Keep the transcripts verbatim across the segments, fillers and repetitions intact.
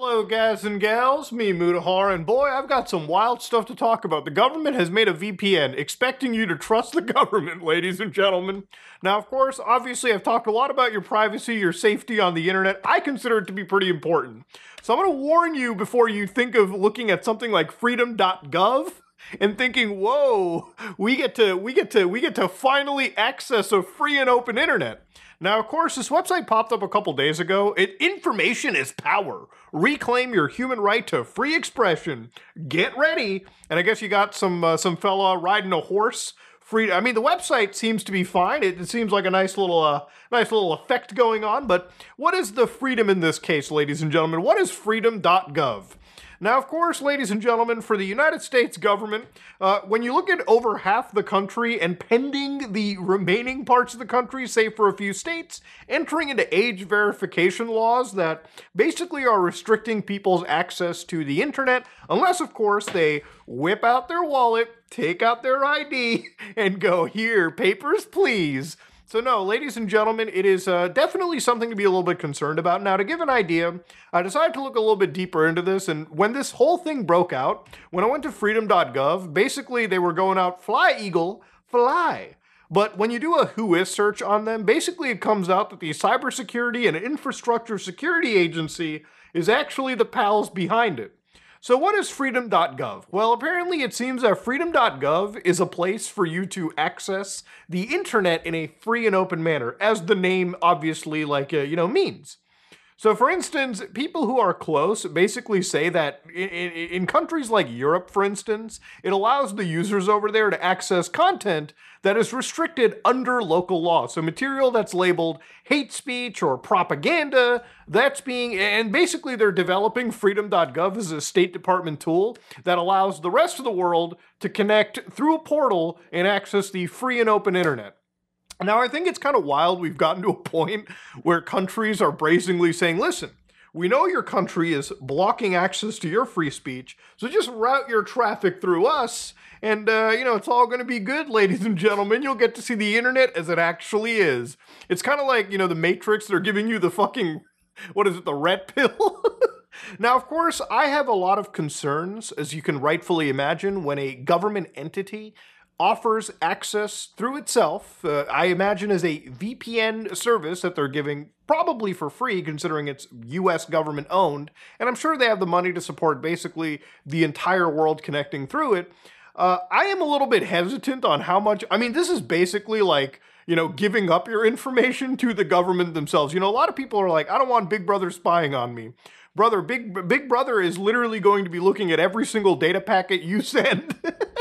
Hello, guys and gals, me Mutahar, and boy, I've got some wild stuff to talk about. The government has made a V P N, expecting you to trust the government, ladies and gentlemen. Now, of course, obviously, I've talked a lot about your privacy, your safety on the internet. I consider it to be pretty important. So I'm going to warn you before you think of looking at something like freedom dot gov and thinking, whoa, we get to, we get to, we get to finally access a free and open internet. Now, of course, this website popped up a couple days ago. It, information is power. Reclaim your human right to free expression. Get ready. And I guess you got some uh, some fella riding a horse. Free. I mean, the website seems to be fine. It, it seems like a nice little uh, nice little effect going on. But what is the freedom in this case, ladies and gentlemen? What is freedom dot gov? Now, of course, ladies and gentlemen, for the United States government, uh, when you look at over half the country and pending the remaining parts of the country, save for a few states, entering into age verification laws that basically are restricting people's access to the internet, unless, of course, they whip out their wallet, take out their I D, and go, here, papers, please. So no, ladies and gentlemen, it is uh, definitely something to be a little bit concerned about. Now, to give an idea, I decided to look a little bit deeper into this, and when this whole thing broke out, when I went to freedom dot gov, basically they were going out, fly, eagle, fly. But when you do a who is search on them, basically it comes out that the Cybersecurity and Infrastructure Security Agency is actually the pals behind it. So what is freedom dot gov? Well, apparently it seems that freedom dot gov is a place for you to access the internet in a free and open manner, as the name obviously, like, uh, you know, means. So for instance, people who are close basically say that in, in, in countries like Europe, for instance, it allows the users over there to access content that is restricted under local law. So material that's labeled hate speech or propaganda, that's being, and basically they're developing freedom dot gov as a State Department tool that allows the rest of the world to connect through a portal and access the free and open internet. Now, I think it's kind of wild we've gotten to a point where countries are brazenly saying, listen, we know your country is blocking access to your free speech, so just route your traffic through us, and, uh, you know, it's all going to be good, ladies and gentlemen. You'll get to see the internet as it actually is. It's kind of like, you know, the Matrix, they're giving you the fucking, what is it, the red pill? Now, of course, I have a lot of concerns, as you can rightfully imagine, when a government entity offers access through itself, uh, I imagine as a V P N service that they're giving probably for free considering it's U S government owned, and I'm sure they have the money to support basically the entire world connecting through it. Uh, I am a little bit hesitant on how much, I mean, this is basically like, you know, giving up your information to the government themselves. You know, a lot of people are like, I don't want Big Brother spying on me. Brother, Big, Big Brother is literally going to be looking at every single data packet you send.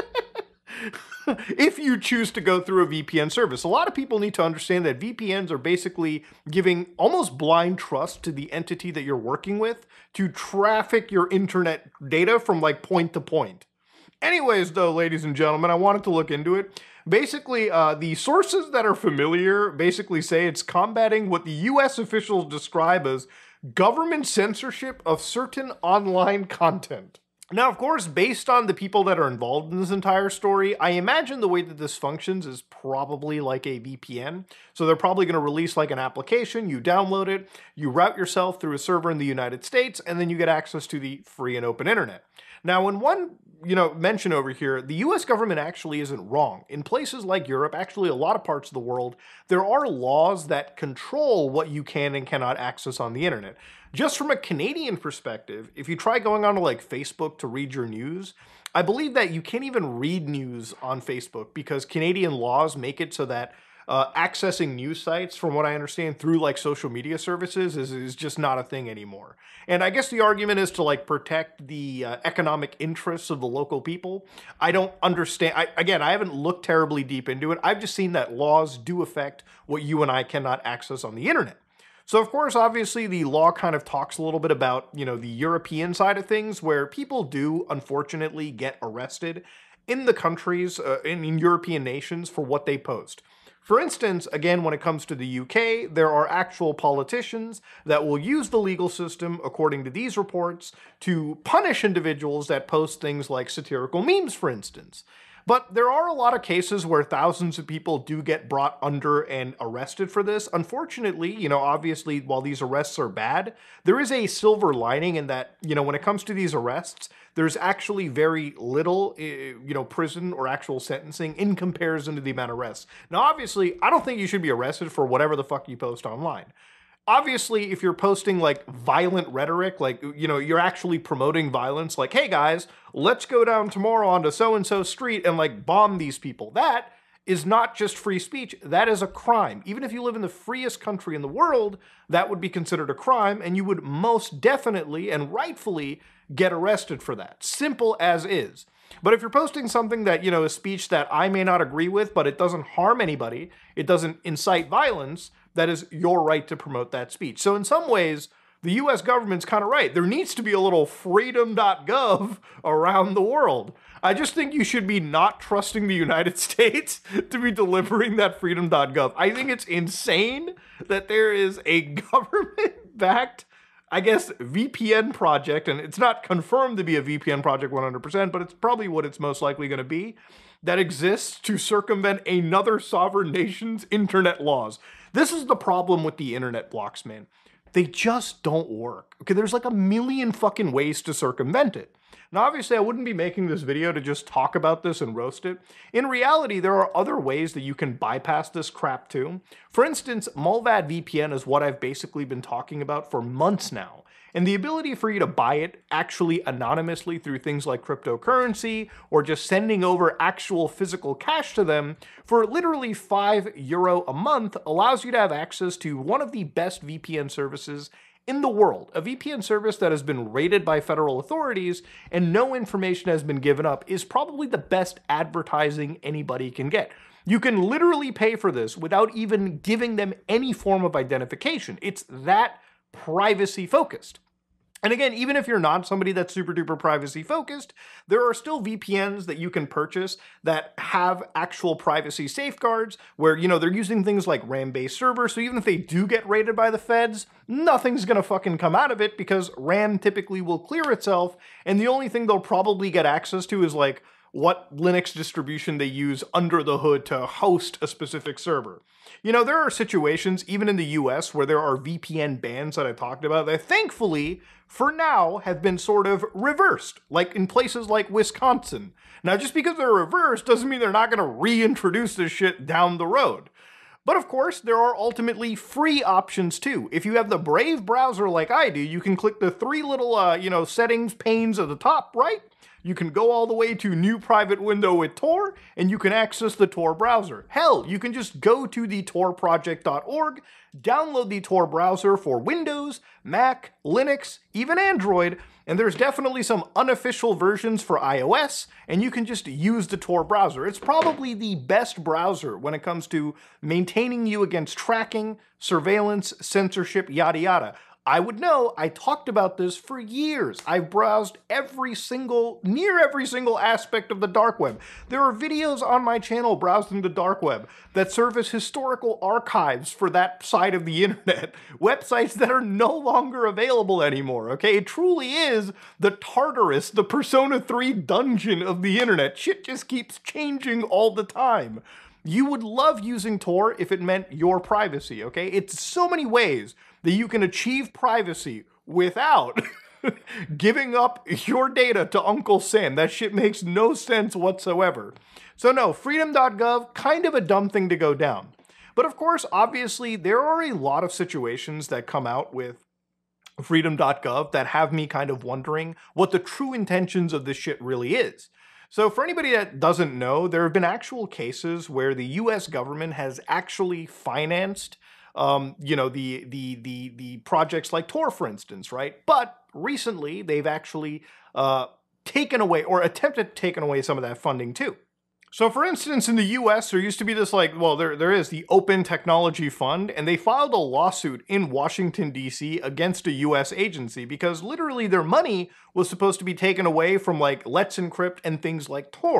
If you choose to go through a V P N service. A lot of people need to understand that V P Ns are basically giving almost blind trust to the entity that you're working with to traffic your internet data from like point to point. Anyways, though, ladies and gentlemen, I wanted to look into it. Basically, uh, the sources that are familiar basically say it's combating what the U S officials describe as government censorship of certain online content. Now, of course, based on the people that are involved in this entire story, I imagine the way that this functions is probably like a V P N. So they're probably going to release like an application, you download it, you route yourself through a server in the United States, and then you get access to the free and open internet. Now, in one, you know, mention over here, the U S government actually isn't wrong. In places like Europe, actually a lot of parts of the world, there are laws that control what you can and cannot access on the internet. Just from a Canadian perspective, if you try going onto like Facebook to read your news, I believe that you can't even read news on Facebook because Canadian laws make it so that uh, accessing news sites, from what I understand, through like social media services is, is just not a thing anymore. And I guess the argument is to like protect the uh, economic interests of the local people. I don't understand. I, again, I haven't looked terribly deep into it. I've just seen that laws do affect what you and I cannot access on the internet. So, of course, obviously, the law kind of talks a little bit about, you know, the European side of things, where people do, unfortunately, get arrested in the countries, uh, in, in European nations, for what they post. For instance, again, when it comes to the U K, there are actual politicians that will use the legal system, according to these reports, to punish individuals that post things like satirical memes, for instance. But there are a lot of cases where thousands of people do get brought under and arrested for this. Unfortunately, you know, obviously, while these arrests are bad, there is a silver lining in that, you know, when it comes to these arrests, there's actually very little, you know, prison or actual sentencing in comparison to the amount of arrests. Now, obviously, I don't think you should be arrested for whatever the fuck you post online. Obviously, if you're posting like violent rhetoric, like, you know, you're actually promoting violence, like, hey guys, let's go down tomorrow onto so-and-so street and like bomb these people. That is not just free speech, that is a crime. Even if you live in the freest country in the world, that would be considered a crime, and you would most definitely and rightfully get arrested for that. Simple as is. But if you're posting something that, you know, is speech that I may not agree with, but it doesn't harm anybody, it doesn't incite violence, that is your right to promote that speech. So in some ways, the U S government's kind of right. There needs to be a little freedom dot gov around the world. I just think you should be not trusting the United States to be delivering that freedom dot gov. I think it's insane that there is a government-backed, I guess, V P N project, and it's not confirmed to be a V P N project one hundred percent, but it's probably what it's most likely going to be, that exists to circumvent another sovereign nation's internet laws. This is the problem with the internet blocks, man. They just don't work. Okay, there's like a million fucking ways to circumvent it. Now, obviously, I wouldn't be making this video to just talk about this and roast it. In reality, there are other ways that you can bypass this crap too. For instance, Mullvad V P N is what I've basically been talking about for months now. And the ability for you to buy it actually anonymously through things like cryptocurrency or just sending over actual physical cash to them for literally five euro a month allows you to have access to one of the best V P N services in the world. A V P N service that has been rated by federal authorities and no information has been given up is probably the best advertising anybody can get. You can literally pay for this without even giving them any form of identification. It's that privacy focused. And again, even if you're not somebody that's super duper privacy focused, there are still V P Ns that you can purchase that have actual privacy safeguards where, you know, they're using things like RAM-based servers. So even if they do get raided by the feds, nothing's gonna fucking come out of it because RAM typically will clear itself. And the only thing they'll probably get access to is like what Linux distribution they use under the hood to host a specific server. You know, there are situations, even in the U S, where there are V P N bans that I talked about that thankfully, for now, have been sort of reversed, like in places like Wisconsin. Now, just because they're reversed doesn't mean they're not going to reintroduce this shit down the road. But of course, there are ultimately free options too. If you have the Brave browser like I do, you can click the three little, uh, you know, settings panes at the top right. You can go all the way to new private window with Tor, and you can access the Tor browser. Hell, you can just go to the tor project dot org, download the Tor browser for Windows, Mac, Linux, even Android, and there's definitely some unofficial versions for iOS, and you can just use the Tor browser. It's probably the best browser when it comes to maintaining you against tracking, surveillance, censorship, yada yada. I would know, I talked about this for years. I've browsed every single, near every single aspect of the dark web. There are videos on my channel browsing the dark web that serve as historical archives for that side of the internet. Websites that are no longer available anymore, okay? It truly is the Tartarus, the Persona three dungeon of the internet. Shit just keeps changing all the time. You would love using Tor if it meant your privacy, okay? It's so many ways that you can achieve privacy without giving up your data to Uncle Sam. That shit makes no sense whatsoever. So no, freedom dot gov, kind of a dumb thing to go down. But of course, obviously, there are a lot of situations that come out with freedom dot gov that have me kind of wondering what the true intentions of this shit really is. So for anybody that doesn't know, there have been actual cases where the U S government has actually financed Um, you know, the, the, the, the projects like Tor, for instance, right? But recently, they've actually uh, taken away or attempted to take away some of that funding too. So for instance, in the U S, there used to be this like, well, there, there is the Open Technology Fund, and they filed a lawsuit in Washington, D C against a U S agency because literally their money was supposed to be taken away from like Let's Encrypt and things like Tor.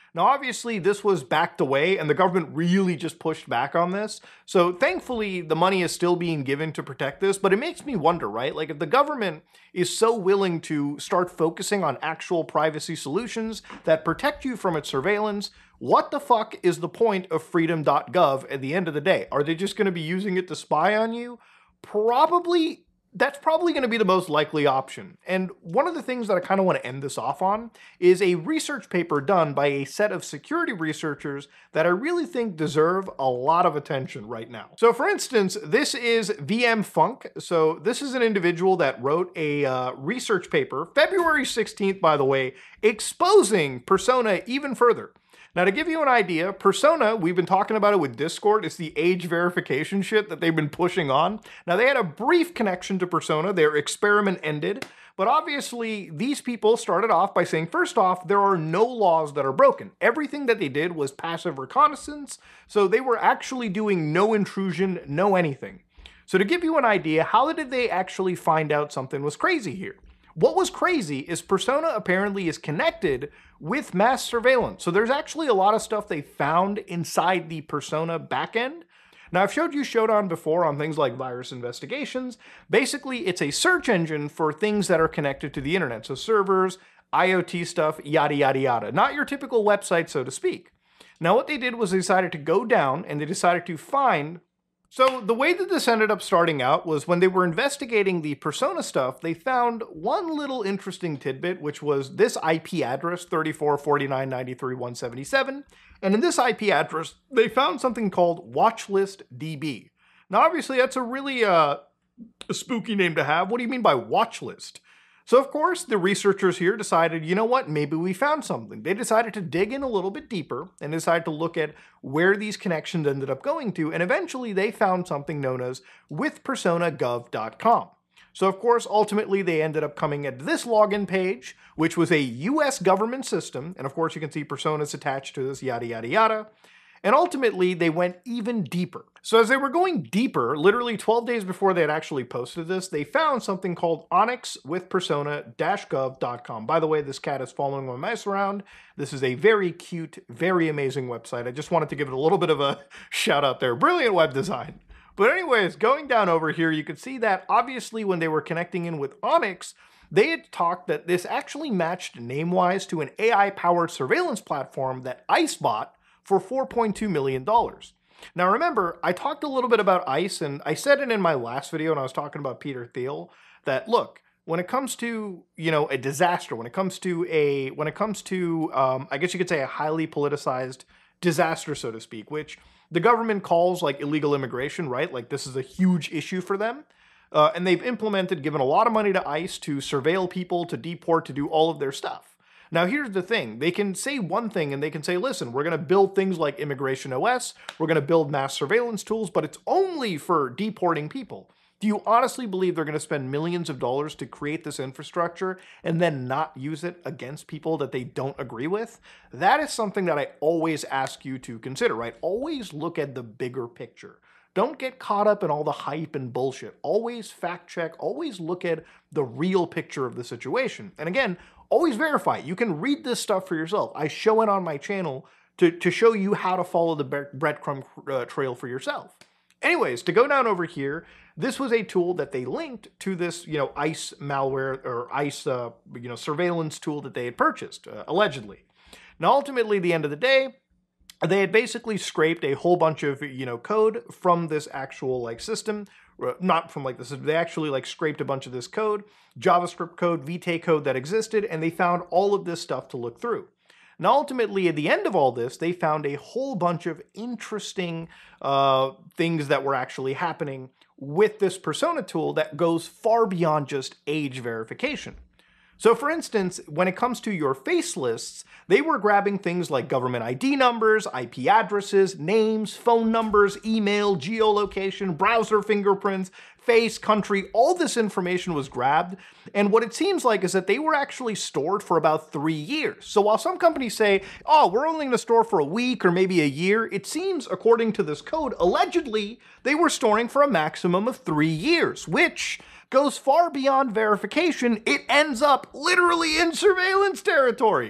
Now, obviously, this was backed away, and the government really just pushed back on this. So, thankfully, the money is still being given to protect this, but it makes me wonder, right? Like, if the government is so willing to start focusing on actual privacy solutions that protect you from its surveillance, what the fuck is the point of freedom dot gov at the end of the day? Are they just going to be using it to spy on you? Probably. That's probably going to be the most likely option. And one of the things that I kind of want to end this off on is a research paper done by a set of security researchers that I really think deserve a lot of attention right now. So for instance, this is V M Funk. So this is an individual that wrote a uh, research paper, February sixteenth, by the way, exposing Persona even further. Now, to give you an idea, Persona, we've been talking about it with Discord, it's the age verification shit that they've been pushing on. Now, they had a brief connection to Persona, their experiment ended, but obviously these people started off by saying, first off, there are no laws that are broken. Everything that they did was passive reconnaissance, so they were actually doing no intrusion, no anything. So to give you an idea, how did they actually find out something was crazy here? What was crazy is Persona apparently is connected with mass surveillance. So there's actually a lot of stuff they found inside the Persona backend. Now, I've showed you Shodan before on things like virus investigations. Basically, it's a search engine for things that are connected to the internet. So servers, IoT stuff, yada, yada, yada. Not your typical website, so to speak. Now, what they did was they decided to go down and they decided to find. So the way that this ended up starting out was when they were investigating the Persona stuff, they found one little interesting tidbit, which was this I P address, thirty-four forty-nine ninety-three one seventy-seven. And in this I P address, they found something called Watchlist D B. Now, obviously, that's a really uh, a spooky name to have. What do you mean by watchlist? So, of course, the researchers here decided, you know what, maybe we found something. They decided to dig in a little bit deeper and decided to look at where these connections ended up going to, and eventually they found something known as with persona gov dot com. So, of course, ultimately they ended up coming at this login page, which was a U S government system, and of course you can see personas attached to this, yada, yada, yada. And ultimately, they went even deeper. So as they were going deeper, literally twelve days before they had actually posted this, they found something called onyx with persona gov dot com. By the way, this cat is following my mouse around. This is a very cute, very amazing website. I just wanted to give it a little bit of a shout out there. Brilliant web design. But anyways, going down over here, you can see that obviously when they were connecting in with Onyx, they had talked that this actually matched name-wise to an A I-powered surveillance platform that ICE bought for four point two million dollars. Now remember, I talked a little bit about ICE, and I said it in my last video when I was talking about Peter Thiel, that look, when it comes to, you know, a disaster, when it comes to a, when it comes to, um, I guess you could say a highly politicized disaster, so to speak, which the government calls like illegal immigration, right? Like this is a huge issue for them. Uh, and they've implemented, given a lot of money to ICE to surveil people, to deport, to do all of their stuff. Now, here's the thing. They can say one thing and they can say, listen, we're going to build things like Immigration O S, we're going to build mass surveillance tools, but it's only for deporting people. Do you honestly believe they're going to spend millions of dollars to create this infrastructure and then not use it against people that they don't agree with? That is something that I always ask you to consider, right? Always look at the bigger picture. Don't get caught up in all the hype and bullshit. Always fact check, always look at the real picture of the situation. And again, always verify. You can read this stuff for yourself. I show it on my channel to, to show you how to follow the breadcrumb uh, trail for yourself. Anyways, to go down over here, this was a tool that they linked to this, you know, ICE malware or ICE, uh, you know, surveillance tool that they had purchased, uh, allegedly. Now, ultimately, at the end of the day, they had basically scraped a whole bunch of, you know, code from this actual like system, not from like this, they actually like scraped a bunch of this code, JavaScript code, V T A code that existed, and they found all of this stuff to look through. Now, ultimately, at the end of all this, they found a whole bunch of interesting uh, things that were actually happening with this Persona tool that goes far beyond just age verification. So for instance, when it comes to your face lists, they were grabbing things like government I D numbers, I P addresses, names, phone numbers, email, geolocation, browser fingerprints, face, country, all this information was grabbed. And what it seems like is that they were actually stored for about three years. So while some companies say, oh, we're only going to store for a week or maybe a year, it seems, according to this code, allegedly, they were storing for a maximum of three years, which goes far beyond verification. It ends up literally in surveillance territory.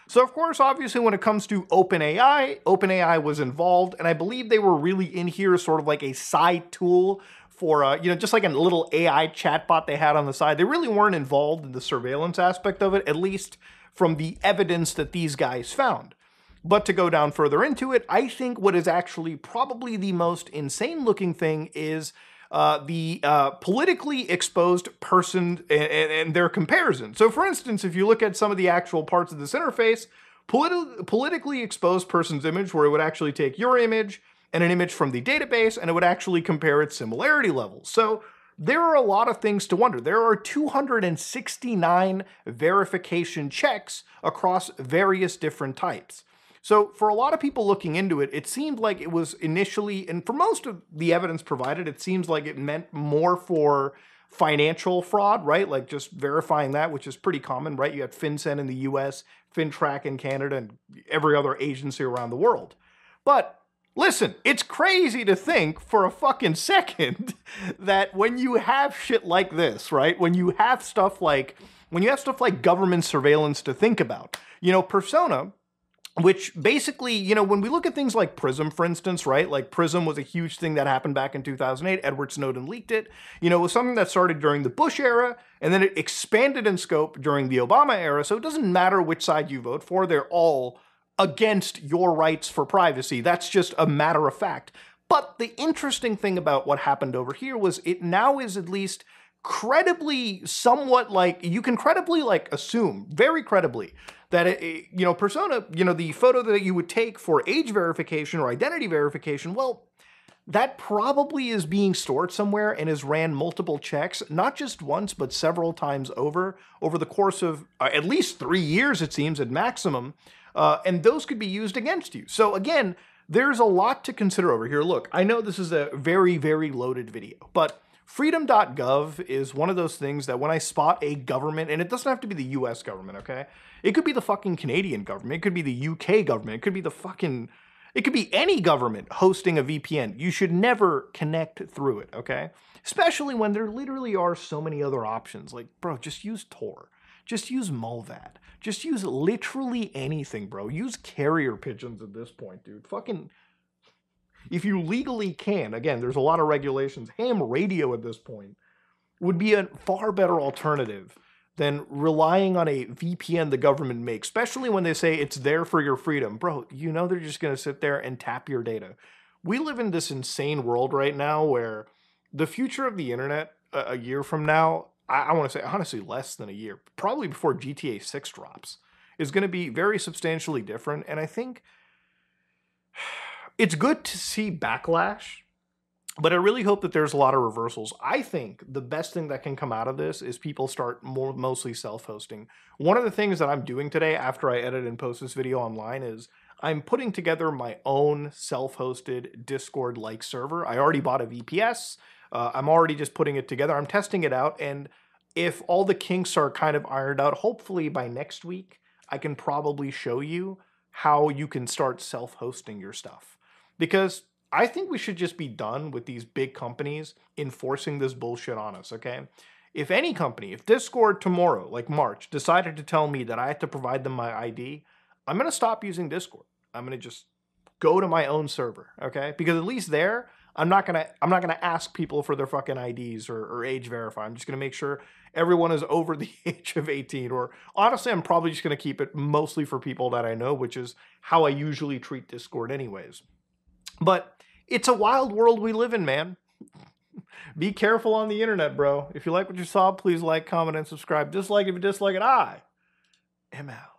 So of course, obviously when it comes to OpenAI, OpenAI was involved, and I believe they were really in here sort of like a side tool for, uh, you know, just like a little A I chatbot they had on the side. They really weren't involved in the surveillance aspect of it, at least from the evidence that these guys found. But to go down further into it, I think what is actually probably the most insane looking thing is uh, the uh, politically exposed person and, and their comparison. So for instance, if you look at some of the actual parts of this interface, politi politically exposed person's image, where it would actually take your image and an image from the database, and it would actually compare its similarity levels. So there are a lot of things to wonder. There are two hundred sixty-nine verification checks across various different types. So for a lot of people looking into it, it seemed like it was initially, and for most of the evidence provided, it seems like it meant more for financial fraud, right? Like just verifying that, which is pretty common, right? You have FinCEN in the U S, FinTrack in Canada, and every other agency around the world. But listen, it's crazy to think for a fucking second that when you have shit like this, right? When you have stuff like, when you have stuff like government surveillance to think about, you know, Persona, which basically, you know, when we look at things like PRISM, for instance, right? Like PRISM was a huge thing that happened back in two thousand eight. Edward Snowden leaked it. You know, it was something that started during the Bush era, and then it expanded in scope during the Obama era. So it doesn't matter which side you vote for. They're all against your rights for privacy. That's just a matter of fact. But the interesting thing about what happened over here was it now is at least credibly somewhat like, you can credibly like assume, very credibly, that, it, it, you know, Persona, you know, the photo that you would take for age verification or identity verification, well, that probably is being stored somewhere and is ran multiple checks, not just once, but several times over, over the course of uh, at least three years, it seems, at maximum. Uh, and those could be used against you. So again, there's a lot to consider over here. Look, I know this is a very, very loaded video, but freedom dot gov is one of those things that when I spot a government, and it doesn't have to be the U S government, okay? It could be the fucking Canadian government. It could be the U K government. It could be the fucking, it could be any government hosting a V P N. You should never connect through it, okay? Especially when there literally are so many other options. Like, bro, just use Tor. Just use Mullvad. Just use literally anything, bro. Use carrier pigeons at this point, dude. Fucking, if you legally can, again, there's a lot of regulations. Ham radio at this point would be a far better alternative than relying on a V P N the government makes, especially when they say it's there for your freedom. Bro, you know they're just going to sit there and tap your data. We live in this insane world right now where the future of the internet a, a year from now, I, I want to say honestly less than a year, probably before G T A six drops, is going to be very substantially different. And I think it's good to see backlash, but I really hope that there's a lot of reversals. I think the best thing that can come out of this is people start more mostly self-hosting. One of the things that I'm doing today after I edit and post this video online is I'm putting together my own self-hosted Discord-like server. I already bought a V P S. Uh, I'm already just putting it together. I'm testing it out, and if all the kinks are kind of ironed out, hopefully by next week, I can probably show you how you can start self-hosting your stuff. Because I think we should just be done with these big companies enforcing this bullshit on us, okay? If any company, if Discord tomorrow, like March, decided to tell me that I have to provide them my I D, I'm going to stop using Discord. I'm going to just go to my own server, okay? Because at least there, I'm not going to I'm not going to ask people for their fucking I Ds or, or age verify. I'm just going to make sure everyone is over the age of eighteen. Or honestly, I'm probably just going to keep it mostly for people that I know, which is how I usually treat Discord anyways. But it's a wild world we live in, man. Be careful on the internet, bro. If you like what you saw, please like, comment, and subscribe. Dislike if you dislike it. I am out.